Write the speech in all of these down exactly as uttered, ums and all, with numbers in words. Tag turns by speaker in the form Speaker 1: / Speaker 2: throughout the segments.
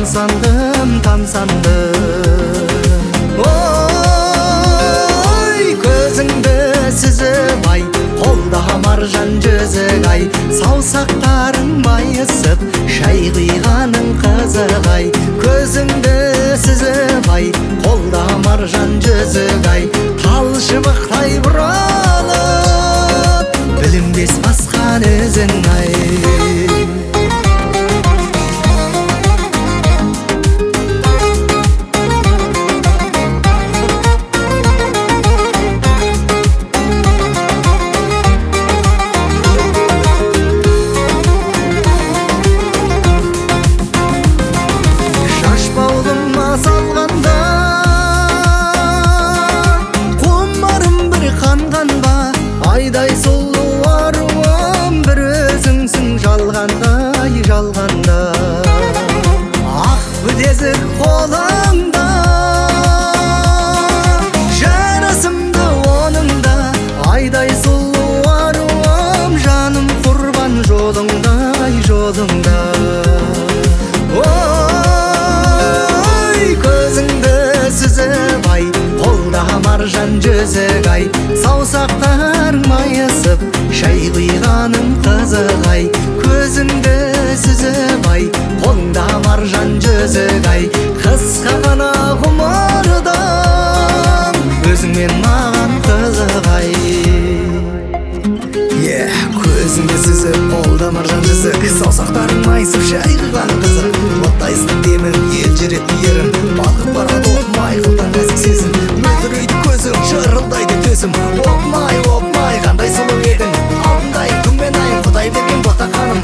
Speaker 1: тамсандым, тамсандым. Ой, көзіңді сүзіп ай, қолда маржан жүзік ай, саусақтарың майысып, шай құйғаның қызық ай. Көзіңді сүзіп ай, қолда маржан жүзік ай, талшыбықтай бұралып, білінбес басқан өзің ай. Айдай сұлу аруым, бір өзіңсің жалғандай, жалғанда. Ақ білезік қолыңда, жарасымды оныңда. Айдай сұлу аруым, жаным құрбан жолыңдай, жолыңда. Ой, көзіңді сүзіп ай, қолда маржан жүзік ай, саусақтарың майысып, шай құйғаның қызық ай. Көзіңді сүзіп ай, қолда маржан жүзік ай, қысқа ғана ғұмырдым, өзіңмен маған қызық ай. Көзіңді сүзіп, қолда маржан жүзік, саусақтарың майысып, шай құйғаның қызық. Оттай ыстық демің, ел жүретін ерім, балқып барады опмай қылдан нәзік сезім. Мөлдірейді көзің, шырылдайды төзім, опмай, опмай, қандай сұлу едің. Алтындай күн мен айым, Құдай берген ботақаным.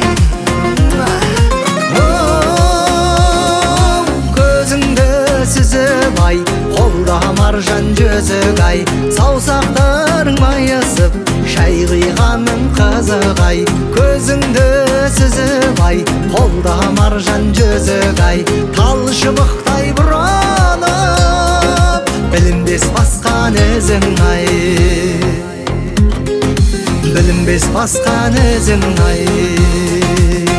Speaker 1: Көзіңді сүзіп ай, қолда маржан жүзік ай, саусақтарың майысып, шай құйғаның қызық ай. Көзіңді сүзіп ай, қолда маржан жүзік ай, талшыбықтай бұралып, білінбес басқан өзің ай. Білінбес басқан өзің ай.